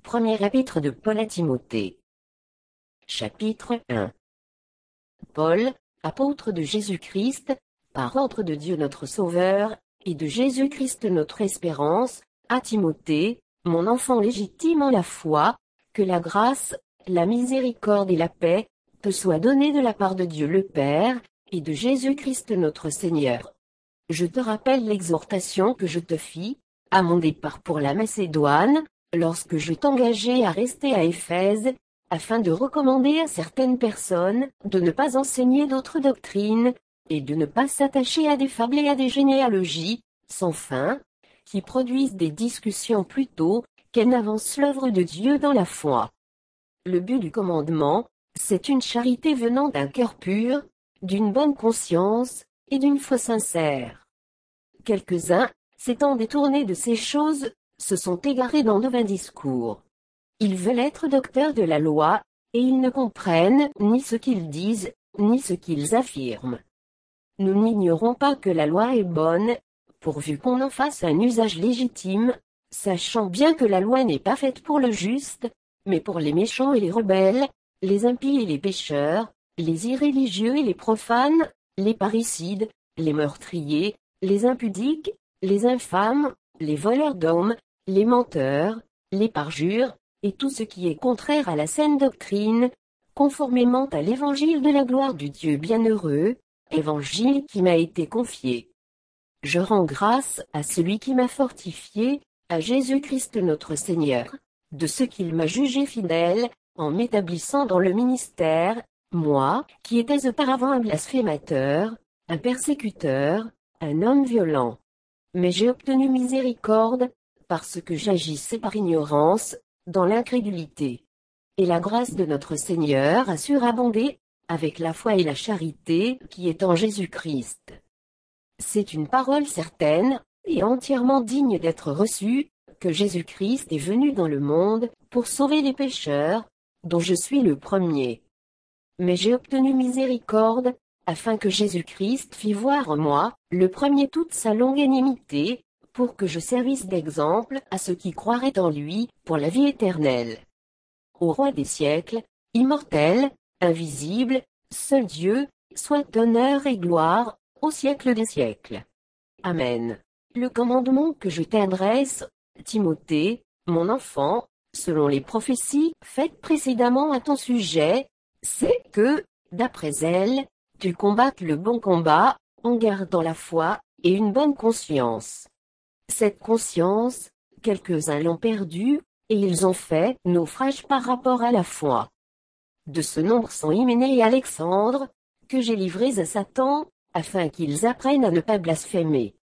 Premier épître de Paul à Timothée. Chapitre 1. Paul, apôtre de Jésus-Christ, par ordre de Dieu notre Sauveur, et de Jésus-Christ notre espérance, à Timothée, mon enfant légitime en la foi, que la grâce, la miséricorde et la paix, te soient données de la part de Dieu le Père, et de Jésus-Christ notre Seigneur. Je te rappelle l'exhortation que je te fis, à mon départ pour la Macédoine, lorsque je t'engageai à rester à Éphèse, afin de recommander à certaines personnes de ne pas enseigner d'autres doctrines, et de ne pas s'attacher à des fables et à des généalogies, sans fin, qui produisent des discussions plutôt qu'elles n'avancent l'œuvre de Dieu dans la foi. Le but du commandement, c'est une charité venant d'un cœur pur, d'une bonne conscience, et d'une foi sincère. Quelques-uns, s'étant détournés de ces choses, se sont égarés dans de vains discours. Ils veulent être docteurs de la loi, et ils ne comprennent ni ce qu'ils disent, ni ce qu'ils affirment. Nous n'ignorons pas que la loi est bonne, pourvu qu'on en fasse un usage légitime, sachant bien que la loi n'est pas faite pour le juste, mais pour les méchants et les rebelles, les impies et les pécheurs, les irréligieux et les profanes, les parricides, les meurtriers, les impudiques, les infâmes, les voleurs d'hommes, les menteurs, les parjures, et tout ce qui est contraire à la saine doctrine, conformément à l'évangile de la gloire du Dieu bienheureux, évangile qui m'a été confié. Je rends grâce à celui qui m'a fortifié, à Jésus-Christ notre Seigneur, de ce qu'il m'a jugé fidèle, en m'établissant dans le ministère, moi, qui étais auparavant un blasphémateur, un persécuteur, un homme violent. Mais j'ai obtenu miséricorde, parce que j'agissais par ignorance, dans l'incrédulité. Et la grâce de notre Seigneur a surabondé, avec la foi et la charité qui est en Jésus-Christ. C'est une parole certaine, et entièrement digne d'être reçue, que Jésus-Christ est venu dans le monde, pour sauver les pécheurs, dont je suis le premier. Mais j'ai obtenu miséricorde, afin que Jésus-Christ fît voir en moi, le premier toute sa longanimité, pour que je servisse d'exemple à ceux qui croiraient en lui, pour la vie éternelle. Au Roi des siècles, immortel, invisible, seul Dieu, soit honneur et gloire, au siècle des siècles. Amen. Le commandement que je t'adresse, Timothée, mon enfant, selon les prophéties faites précédemment à ton sujet, c'est que, d'après elles, tu combattes le bon combat, en gardant la foi, et une bonne conscience. Cette conscience, quelques-uns l'ont perdue, et ils ont fait naufrage par rapport à la foi. De ce nombre sont Hyménée et Alexandre, que j'ai livrés à Satan, afin qu'ils apprennent à ne pas blasphémer.